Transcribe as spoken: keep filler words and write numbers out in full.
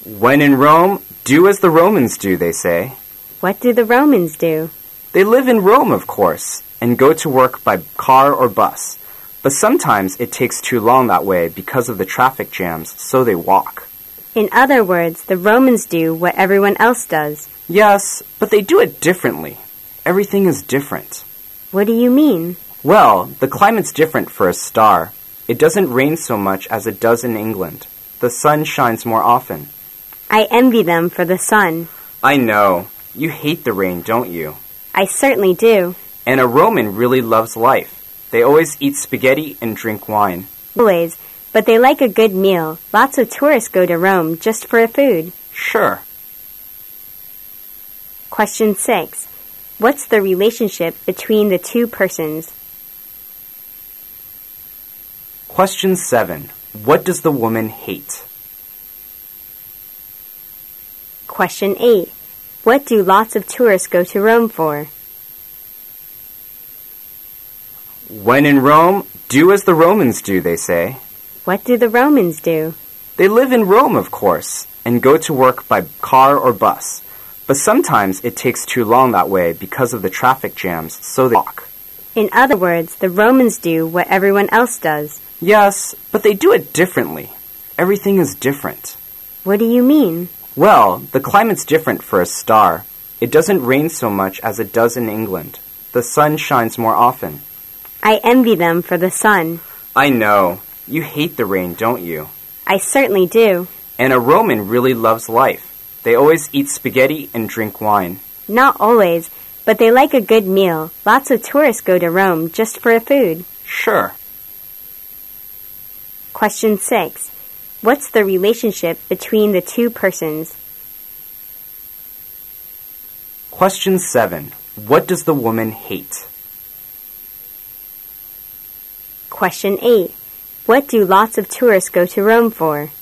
When in Rome, do as the Romans do, they say. What do the Romans do? They live in Rome, of course, and go to work by car or bus. But sometimes it takes too long that way because of the traffic jams, so they walk. In other words, the Romans do what everyone else does. Yes, but they do it differently. Everything is different. What do you mean? Well, the climate's different for a star. It doesn't rain so much as it does in England. The sun shines more often. I envy them for the sun. I know. You hate the rain, don't you? I certainly do. And a Roman really loves life. They always eat spaghetti and drink wine. Always, but they like a good meal. Lots of tourists go to Rome just for food. Sure. Question six. What's the relationship between the two persons? Question seven. What does the woman hate? Question eight. What do lots of tourists go to Rome for? When in Rome, do as the Romans do, they say. What do the Romans do? They live in Rome, of course, and go to work by car or bus. But sometimes it takes too long that way because of the traffic jams, so they walk. In other words, the Romans do what everyone else does. Yes, but they do it differently. Everything is different. What do you mean? Well, the climate's different for a star. It doesn't rain so much as it does in England. The sun shines more often. I envy them for the sun. I know. You hate the rain, don't you? I certainly do. And a Roman really loves life. They always eat spaghetti and drink wine. Not always, but they like a good meal. Lots of tourists go to Rome just for food. Sure. Question six. What's the relationship between the two persons? Question seven. What does the woman hate? Question eight. What do lots of tourists go to Rome for?